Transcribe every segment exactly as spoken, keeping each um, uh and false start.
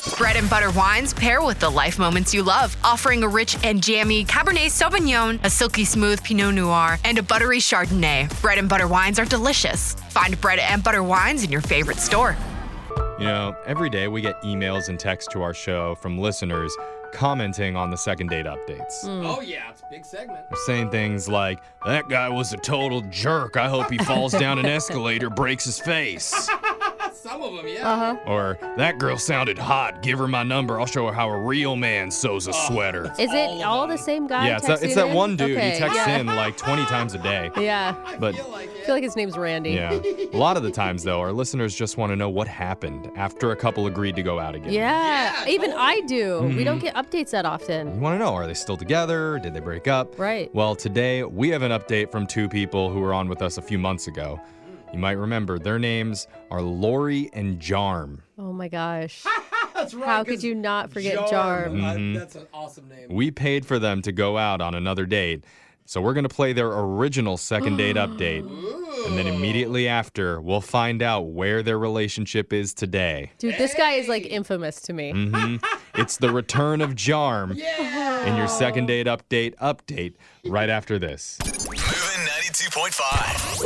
Bread and butter wines pair with the life moments you love, offering a rich and jammy Cabernet Sauvignon, a silky smooth Pinot Noir, and a buttery Chardonnay. Bread and butter wines are delicious. Find Bread and butter wines in your favorite store. You know, every day we get emails and texts to our show from listeners commenting on the second date updates. Mm. Oh, yeah, it's a big segment. They're saying things like, that guy was a total jerk. I hope he falls down an escalator, breaks his face. Some of them, yeah. Uh-huh. Or, that girl sounded hot. Give her my number. I'll show her how a real man sews a Oh, sweater. Is it all, all the same guy? Yeah, it's that, it's that in? one dude. Okay. He texts yeah. in like twenty times a day. Yeah. But I feel like I it. feel like his name's Randy. yeah, a lot of the times, though, our listeners just want to know what happened after a couple agreed to go out again. Yeah. Yeah, Even totally. I do. We Mhm. don't get updates that often. You want to know, are they still together? Did they break up? Right. Well, today we have an update from two people who were on with us a few months ago. You might remember their names are Lori and Jarm. Oh my gosh. That's right. How could 'cause you not forget Jarm, Jarm? uh, Mhm. that's an awesome name. We paid for them to go out on another date. So we're going to play their original second date update. And then immediately after, we'll find out where their relationship is today. Dude, this guy is like infamous to me. hmm It's the return of Jarm Yeah. in your second date update update right after this. Moving ninety-two point five.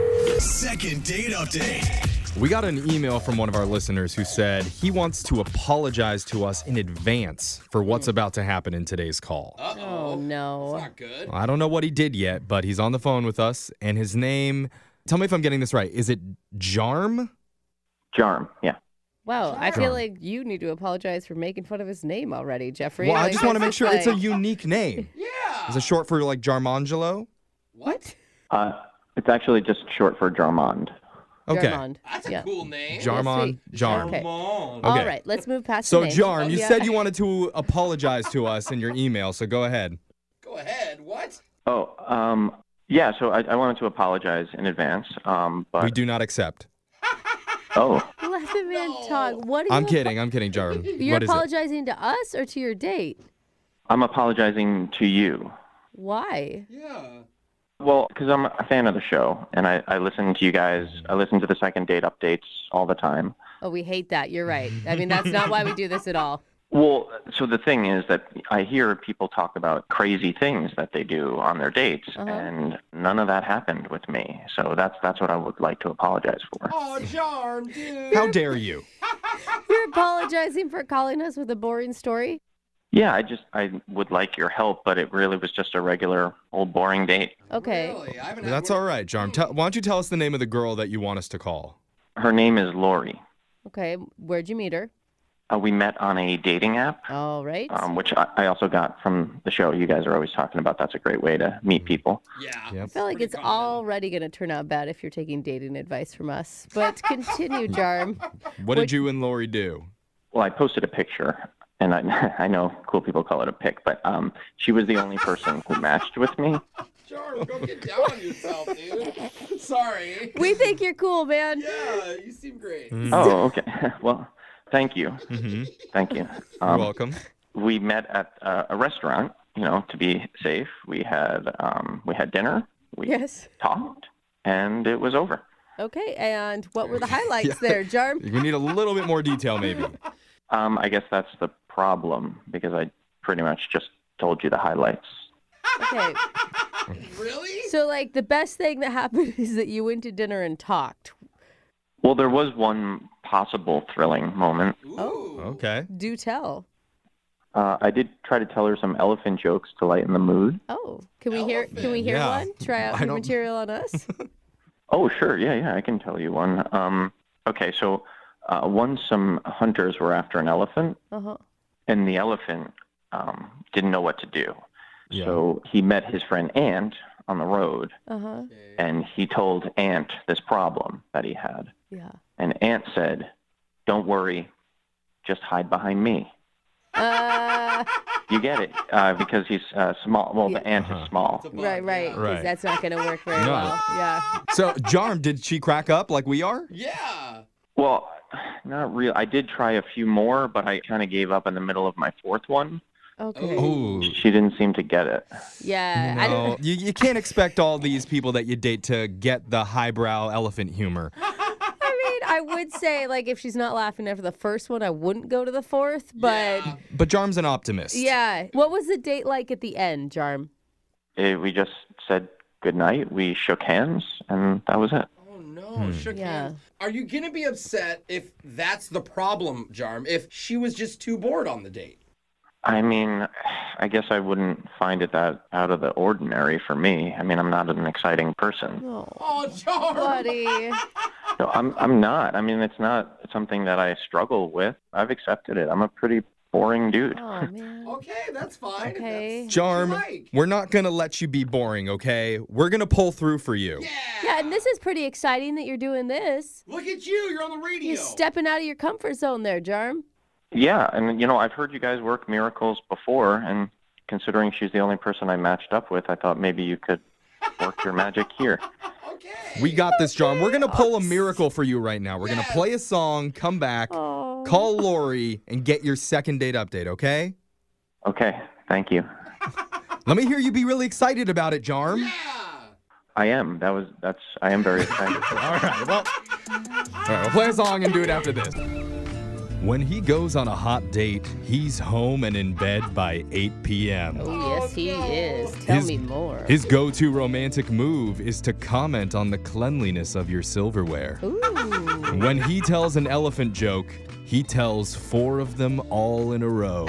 Second date update. We got an email from one of our listeners who said he wants to apologize to us in advance for what's about to happen in today's call. Uh-oh. Oh, no. That's not good. I don't know what he did yet, but he's on the phone with us, and his name, tell me if I'm getting this right, is it Jarm? Jarm, yeah. Wow, I Sure. feel like you need to apologize for making fun of his name already, Jeffrey. Well, I Like, just want to this make is sure it's a like- unique name. Yeah. Is it short for like Jarmangelo? What? Uh, it's actually just short for Jarmond. Okay. Jarmond. That's a Yeah. cool name. Jarmon, Sweet. Jarm. Okay. Come on. Okay. All right, let's move past So, the names. Jarm, you Yeah. said you wanted to apologize to us in your email, so go ahead. Go ahead. What? Oh, um, yeah, so I, I wanted to apologize in advance, um, but... We do not accept. Oh, Let the man No. talk. What are I'm you kidding. I'm kidding, Jarm. You're What is it? apologizing to us or to your date? I'm apologizing to you. Why? Yeah. Well, because I'm a fan of the show, and I, I listen to you guys, I listen to the second date updates all the time. Oh, we hate that. You're right. I mean, that's not why we do this at all. Well, so the thing is that I hear people talk about crazy things that they do on their dates, Uh-huh. and none of that happened with me. So that's that's what I would like to apologize for. Oh, Jarm, dude. How dare you? You're apologizing for calling us with a boring story? Yeah, I just I would like your help, but it really was just a regular old boring date. Okay. Really? I haven't had That's one- all right, Jarm. Tell, why don't you tell us the name of the girl that you want us to call? Her name is Lori. Okay. Where'd you meet her? Uh, we met on a dating app, All right. um, which I, I also got from the show. You guys are always talking about that's a great way to meet people. Yeah. Yep. I feel like pretty it's common. already going to turn out bad if you're taking dating advice from us. But continue, Jarm. What did you and Lori do? Well, I posted a picture, and I, I know cool people call it a pic, but um, she was the only person who matched with me. Jarm, go get down on yourself, dude. Sorry. We think you're cool, man. Yeah, you seem great. Oh, okay. Well, thank you. Mm-hmm. Thank you. You're Um, welcome. we met at uh, a restaurant, you know, to be safe. We had um, we had dinner. We Yes. talked, and it was over. Okay. And what were the highlights Yeah. there, Jarm? We need a little bit more detail, maybe. Um, I guess that's the problem because I pretty much just told you the highlights. Okay. Really? So, like, the best thing that happened is that you went to dinner and talked. Well, there was one possible thrilling moment. Oh. Okay. Do tell. Uh, I did try to tell her some elephant jokes to lighten the mood. Oh, can we hear? Can we hear Yeah. one? Try out I the don't- material on us. Oh, sure. Yeah, yeah, I can tell you one. Um, okay, so uh, once some hunters were after an elephant, Uh huh. and the elephant um, didn't know what to do. Yeah. So he met his friend Ant on the road, Uh huh. and he told Ant this problem that he had. Yeah. And Ant said, "Don't worry, just hide behind me." Uh, You get it, uh, because he's uh, small. Well, Yeah. the ant Uh-huh. is small. It's a bug, right, right. yeah. 'Cause Right. that's not going to work very No. well. Yeah. So, Jarm, did she crack up like we are? Yeah. Well, not real. I did try a few more, but I kind of gave up in the middle of my fourth one. Okay. Ooh. She didn't seem to get it. Yeah. I No, don't. you, you can't expect all these people that you date to get the highbrow elephant humor. I mean, I would say, like, if she's not laughing after the first one, I wouldn't go to the fourth. But Yeah. But Jarm's an optimist. yeah. What was the date like at the end, Jarm? Eh, we just said goodnight. We shook hands, and that was it. Oh no, shook Yeah. hands. Are you gonna be upset if that's the problem, Jarm? If she was just too bored on the date? I mean, I guess I wouldn't find it that out of the ordinary for me. I mean, I'm not an exciting person. Oh, Oh, Jarm. buddy. No, I'm I'm not. I mean, it's not something that I struggle with. I've accepted it. I'm a pretty boring dude. Oh, man. Okay, that's fine. if Okay. that's what you Jarm, like. we're not going to let you be boring, okay? We're going to pull through for you. Yeah. Yeah, and this is pretty exciting that you're doing this. Look at you. You're on the radio. You're stepping out of your comfort zone there, Jarm. Yeah, and you know, I've heard you guys work miracles before, and considering she's the only person I matched up with, I thought maybe you could work your magic here. Okay. We got this, Jarm. We're going to pull a miracle for you right now. We're going to Yes. play a song, come back, Oh. call Lori, and get your second date update, okay? Okay, thank you. Let me hear you be really excited about it, Jarm. Yeah. I am. That was. That's. I am very excited. All right, well, all right, we'll play a song and do it after this. When he goes on a hot date, he's home and in bed by eight p.m. Oh, yes, he is. Tell me more. His go-to romantic move is to comment on the cleanliness of your silverware. Ooh. When he tells an elephant joke, he tells four of them all in a row.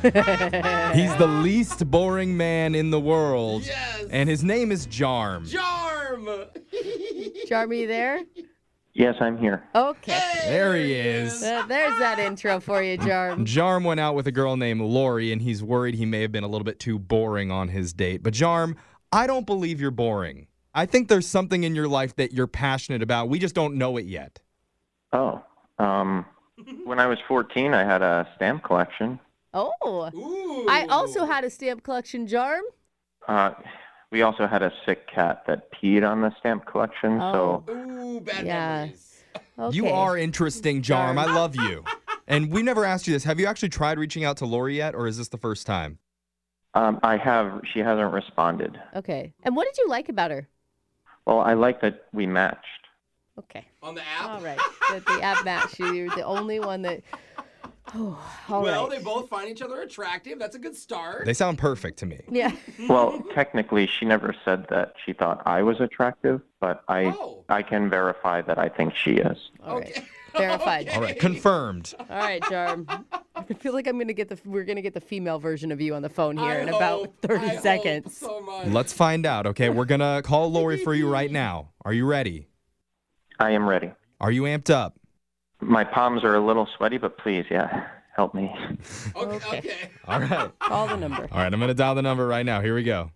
He's the least boring man in the world, Yes. and his name is Jarm. Jarm. Jarm, are you there? Yes, I'm here. Okay. There he is. Uh, there's that intro for you, Jarm. Jarm went out with a girl named Lori, and he's worried he may have been a little bit too boring on his date. But Jarm, I don't believe you're boring. I think there's something in your life that you're passionate about. We just don't know it yet. Oh, um, when I was fourteen, I had a stamp collection. Oh. Ooh. I also had a stamp collection, Jarm. Uh, we also had a sick cat that peed on the stamp collection. Oh. So Ooh, bad Yeah. memories. Okay. You are interesting, Jarm. I love you. And we never asked you this. Have you actually tried reaching out to Lori yet, or is this the first time? um, I have. She hasn't responded. Okay. And what did you like about her? Well, I like that we matched. Okay. On the app. All right. That the app matched you. You're the only one that. Oh, all Well, right. they both find each other attractive. That's a good start. They sound perfect to me. Yeah. Well, technically, she never said that she thought I was attractive, but I Oh. I can verify that I think she is. All right. Okay. Verified. All right, confirmed. All right, Jarm. I feel like I'm gonna get the we're gonna get the female version of you on the phone here I in hope, about thirty I hope seconds. so much. Let's find out, okay? We're going to call Lori for you right now. Are you ready? I am ready. Are you amped up? My palms are a little sweaty, but please, yeah, help me. Okay. Okay. okay. All right. Call the number. All right, I'm going to dial the number right now. Here we go.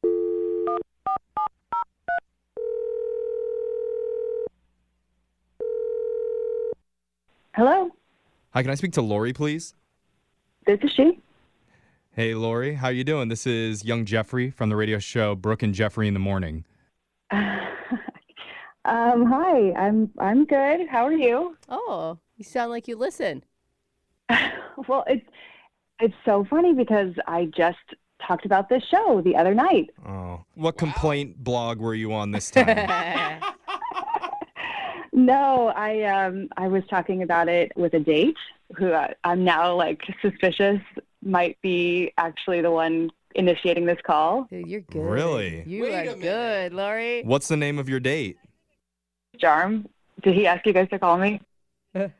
Hello, Hi, can I speak to Lori, please? this is she. Hey, Lori, how you doing? This is young Jeffrey from the radio show Brooke and Jeffrey in the Morning. um, hi, I'm I'm good. How are you? Oh, you sound like you listen. Well, it's it's so funny because I just talked about this show the other night. Oh, what complaint blog were you on this time? No, I um I was talking about it with a date who I, I'm now like suspicious might be actually the one initiating this call. Dude, you're good. Really? You Wait are a minute. good, Lori. What's the name of your date? Jarm, did he ask you guys to call me? it,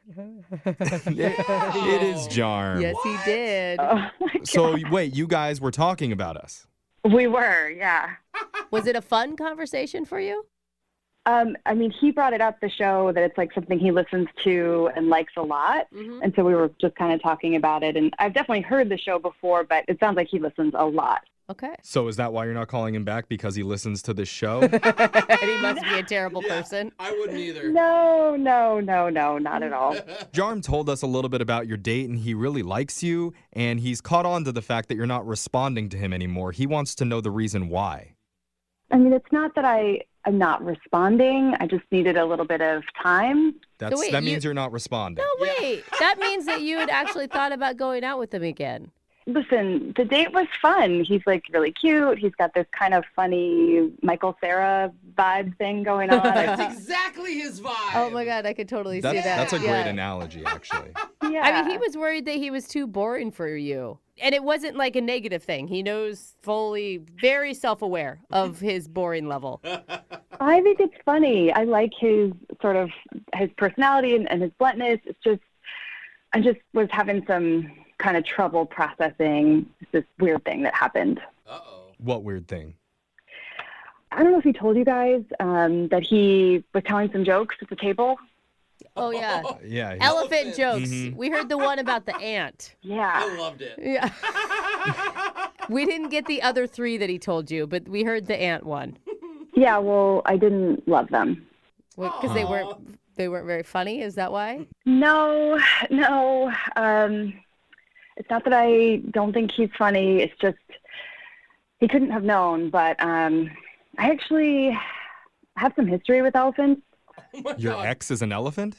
it is Jarm. Yes, he did. Oh my God. So, wait, you guys were talking about us. We were, yeah. Was it a fun conversation for you? Um, I mean, he brought it up, the show, that it's like something he listens to and likes a lot. Mm-hmm. And so we were just kind of talking about it. And I've definitely heard the show before, but it sounds like he listens a lot. Okay. So, is that why you're not calling him back? Because he listens to this show? He must be a terrible Yeah, person. I wouldn't either. No, no, no, no, not at all. Jarm told us a little bit about your date, and he really likes you, and he's caught on to the fact that you're not responding to him anymore. He wants to know the reason why. I mean, it's not that I am not responding. I just needed a little bit of time. That's, wait, that you- means you're not responding. No, wait. That means that you had actually thought about going out with him again. listen, the date was fun. He's like really cute. He's got this kind of funny Michael Cera vibe thing going on. That's exactly his vibe. Oh my God, I could totally That's, see that. that's a great Yeah. analogy, actually. yeah. I mean, he was worried that he was too boring for you. And it wasn't like a negative thing. He knows fully, very self-aware of his boring level. I think it's funny. I like his sort of his personality and, and his bluntness. It's just, I just was having some kind of trouble processing this weird thing that happened. Uh-oh. What weird thing? I don't know if he told you guys um, that he was telling some jokes at the table. Oh, yeah. Yeah. he- Elephant jokes. Mhm. We heard the one about the ant. Yeah. I loved it. Yeah. We didn't get the other three that he told you, but we heard the ant one. Yeah, well, I didn't love them. Because they weren't they weren't very funny. Is that why? No, no. Um, it's not that I don't think he's funny. It's just he couldn't have known. But um, I actually have some history with elephants. Oh my Your God. ex is an elephant?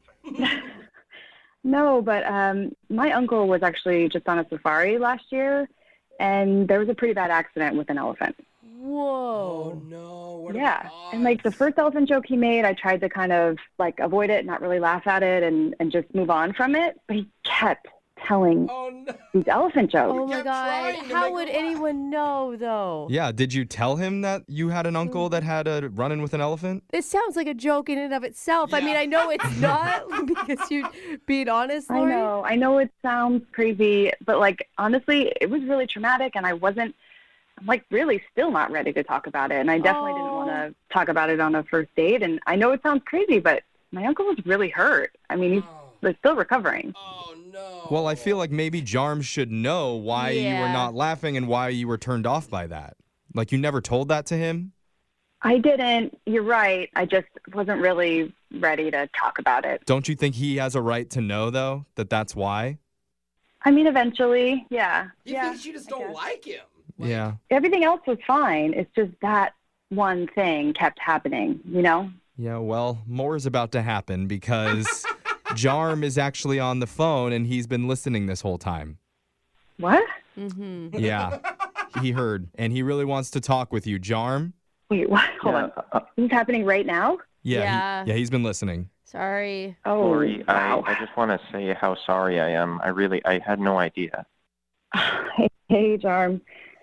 No, but um, my uncle was actually just on a safari last year, and there was a pretty bad accident with an elephant. Oh Whoa. no. What are Yeah, the and like the odds? first elephant joke he made, I tried to kind of like avoid it, not really laugh at it, and, and just move on from it. But he kept telling Oh no. these elephant jokes. Oh my kept God. trying to How make would her laugh. anyone know, though? Yeah. Did you tell him that you had an uncle that had a run-in with an elephant? This sounds like a joke in and of itself. I mean, Yeah. I know it's not because you being honest, I Lori. know, I know it sounds crazy, but like honestly, it was really traumatic, and I wasn't, I'm like really still not ready to talk about it, and I definitely didn't Oh. want to talk about it on a first date. And I know it sounds crazy, but my uncle was really hurt. I mean, he's Oh. like, still recovering. Oh no. Well, I feel like maybe Jarm should know why you were Yeah. not laughing and why you were turned off by that. Like, you never told that to him? I didn't. You're right. I just wasn't really ready to talk about it. Don't you think he has a right to know, though, that that's why? I mean, eventually, yeah. You yeah, think she just I don't guess. like him? Like, Yeah. Everything else was fine. It's just that one thing kept happening, you know? Yeah, well, more is about to happen because Jarm is actually on the phone and he's been listening this whole time. What? Mm-hmm. Yeah, he heard. And he really wants to talk with you. Jarm? Wait, what? Hold Yeah, on. uh, This is happening right now? Yeah, he- Yeah. yeah, he's been listening. Sorry. Oh, Lori, wow. I, I just want to say how sorry I am. I really, I had no idea. Hey, hey, Jarm.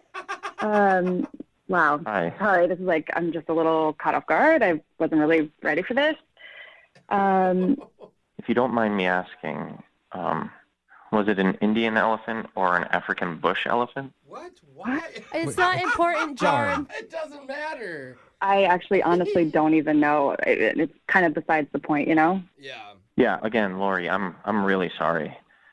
Um, wow. Hi. Sorry, this is like, I'm just a little caught off guard. I wasn't really ready for this. Um, If you don't mind me asking, um, was it an Indian elephant or an African bush elephant? What? Why? It's not important, Jarm. Jarm. It doesn't matter. I actually honestly don't even know. It, it's kind of besides the point, you know? Yeah. Yeah. Again, Lori, I'm I'm really sorry.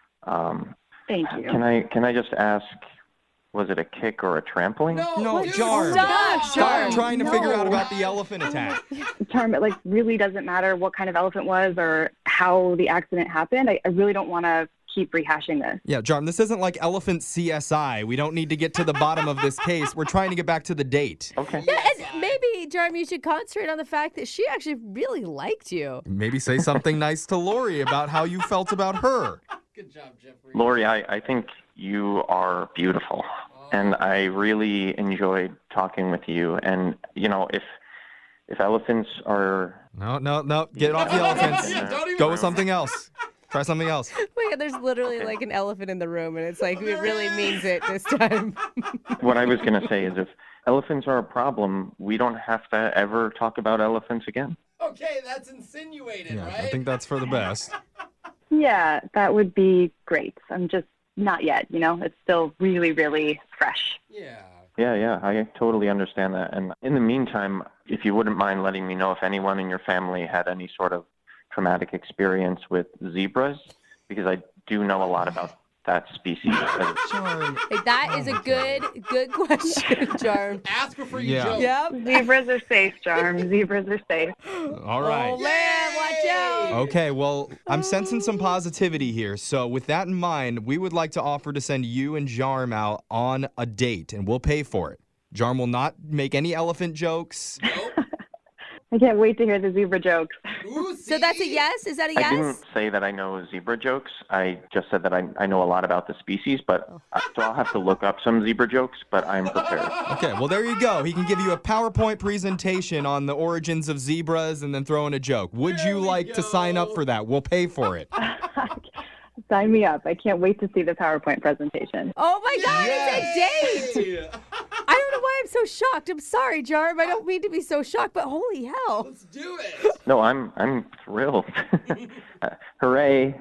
Um, Thank you. can I can I just ask, was it a kick or a trampoline? No, No, dude, Jarm. Stop, Stop Jarm. trying to figure out No. about the elephant attack. Charm, it like really doesn't matter what kind of elephant was or how the accident happened. I, I really don't want to keep rehashing this. Yeah, Jarm, this isn't like Elephant C S I. We don't need to get to the bottom of this case. We're trying to get back to the date. Okay. And maybe, Jarm, you should concentrate on the fact that she actually really liked you. Maybe say something nice to Lori about how you felt about her. Good job, Jeffrey. Lori, I, I think you are beautiful, and I really enjoyed talking with you. And you know, if if elephants are No, no, no. Get off the elephants. Yeah, don't even- Go with something else. Try something else. Oh my God, there's literally like an elephant in the room, and it's like, it really means it this time. what I was going to say is, if elephants are a problem, we don't have to ever talk about elephants again. Okay, that's insinuated, Yeah, right? I think that's for the best. Yeah, that would be great. I'm just not yet, you know? It's still really, really fresh. Yeah. Yeah, yeah, I totally understand that. And in the meantime, if you wouldn't mind letting me know if anyone in your family had any sort of traumatic experience with zebras, because I do know a lot about that species. Jarm. Hey, that is a good, good question, Jarm. Ask her for your Yeah. joke. Yep. Zebras are safe, Charm. Zebras are safe. All right. Oh, man, watch out. Okay, well, I'm sensing some positivity here. So, with that in mind, we would like to offer to send you and Jarm out on a date, and we'll pay for it. Jarm will not make any elephant jokes. Nope. I can't wait to hear the zebra jokes. Ooh, So that's a yes? Is that a I yes? didn't say that I know zebra jokes. I just said that I, I know a lot about the species, but uh, so I'll have to look up some zebra jokes, but I'm prepared. Okay, well, there you go. He can give you a PowerPoint presentation on the origins of zebras and then throw in a joke. Would There you we like to sign up go. for that? We'll pay for it. Sign me up. I can't wait to see the PowerPoint presentation. Oh my God, it's a date! Yay! I don't know why I'm so shocked. I'm sorry, Jarm. I don't mean to be so shocked, but holy hell. Let's do it. No, I'm I'm thrilled. uh, hooray.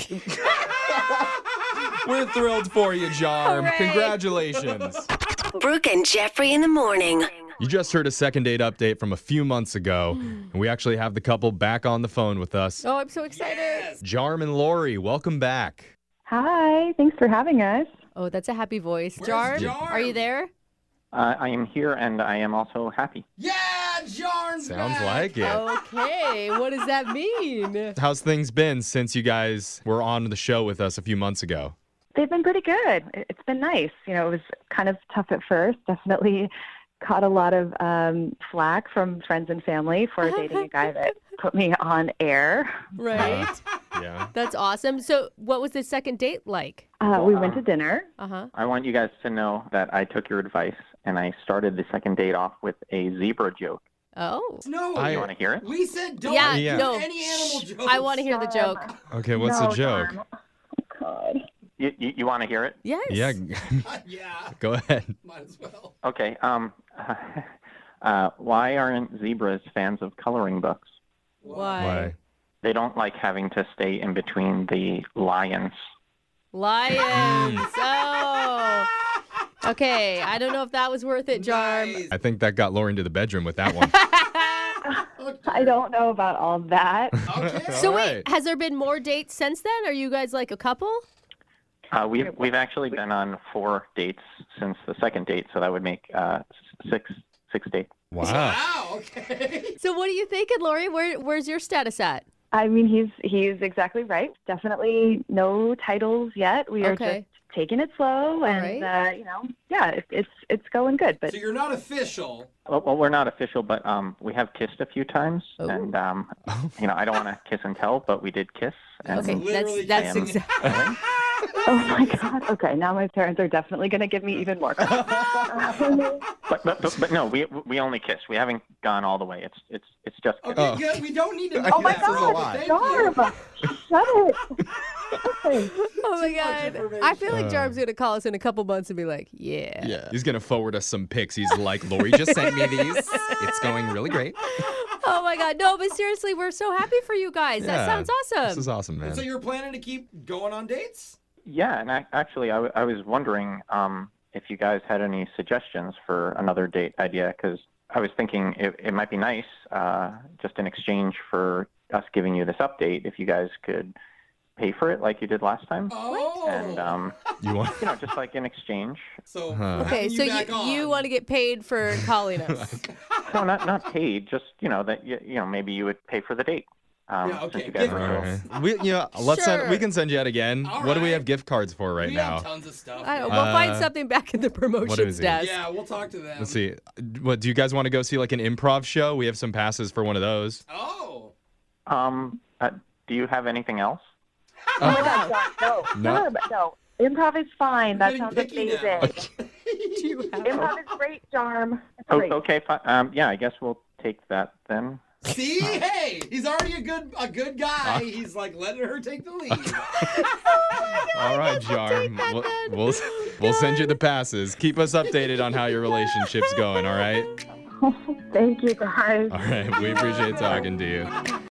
We're thrilled for you, Jarm. Hooray. Congratulations. Brooke and Jeffrey in the morning. You just heard a second date update from a few months ago, and we actually have the couple back on the phone with us. Oh, I'm so excited. Yes. Jarm and Lori, welcome back. Hi. Thanks for having us. Oh, that's a happy voice. Where's Jarm, Jarm? are you there? Uh, I am here, and I am also happy. Yeah, Jarn's Sounds back. like it. Okay, what does that mean? How's things been since you guys were on the show with us a few months ago? They've been pretty good. It- It's been nice. You know, it was kind of tough at first. Definitely caught a lot of um, flack from friends and family for dating a guy that put me on air. Right. Yeah. That's awesome. So, what was the second date like? Uh, we went to dinner. Uh-huh. I want you guys to know that I took your advice, and I started the second date off with a zebra joke. Oh. No, I- You want to hear it? we said don't Yeah, Yeah. do no. any animal Shh, jokes. I want to hear the joke. Okay, what's No, the joke? Jarm. Oh, God. You, you, you want to hear it? Yes. Yeah, Yeah, go ahead. might as well. Okay. Um, uh, why aren't zebras fans of coloring books? Why? Why? They don't like having to stay in between the lions. Lions. Oh. Okay, I don't know if that was worth it, Jarm. Nice. I think that got Lori into the bedroom with that one. I don't know about all that. Okay. So All wait, right. has there been more dates since then? Are you guys like a couple? Uh, we've we've actually been on four dates since the second date, so that would make uh, six six dates. Wow. Wow. Okay. So what are you thinking, Lori? Where where's your status at? I mean, he's he's exactly right. Definitely no titles yet. We are Okay. just taking it slow, and uh, you know, yeah, it, it's it's going good. But So you're not official. Well, well, we're not official, but um, we have kissed a few times, Oh. and um, you know, I don't want to kiss and tell, but we did kiss. And Okay, literally that's that's am- exactly. oh my God, okay, now my parents are definitely going to give me even more. But, but but but no, we we only kiss. We haven't gone all the way. It's it's it's just kiss. Okay, Oh. good. We don't need to know Oh my that. This is a God, lie. Thank you. Jarm, shut it. Okay. Oh my Too much God. information. I feel like Jarm's gonna call us in a couple months and be like, yeah. Yeah. He's going to forward us some pics. He's like, Lori just sent me these. It's going really great. Oh my God. No, but seriously, we're so happy for you guys. That Yeah. sounds awesome. This is awesome, man. So you're planning to keep going on dates? Yeah, and I, actually, I, w- I was wondering um, if you guys had any suggestions for another date idea, because I was thinking it, it might be nice, uh, just in exchange for us giving you this update, if you guys could pay for it like you did last time. Oh. And, um, You want? you know, just like in exchange. So Huh. Okay, having so you, back you, on. you want to get paid for calling us. No, not not paid, just, you know, that, you, you know, maybe you would pay for the date. Um, Yeah, okay, since you guys gift were All so- right. We, you know, let's Sure. send, we can send you out again. All What do we right. have gift cards for right we now? have tons of stuff. I don't know. yeah. We'll find Uh, something back in the promotions is it? desk. Yeah, we'll talk to them. Let's see. What do you guys want to go see like an improv show? We have some passes for one of those. Oh. Um, uh, do you have anything else? Oh my God, Jarm, no, No. Jarm, no. Improv is fine. You're That getting sounds picky amazing. now. Do you have Improv is great, Jarm. It's Oh, great. okay, fine. Um, yeah, I guess we'll take that then. See, hey, he's already a good a good guy. He's like letting her take the lead. All right, Jarm. We'll, we'll, we'll send you the passes. Keep us updated on how your relationship's going, all right? Thank you, guys. All right. We appreciate talking to you.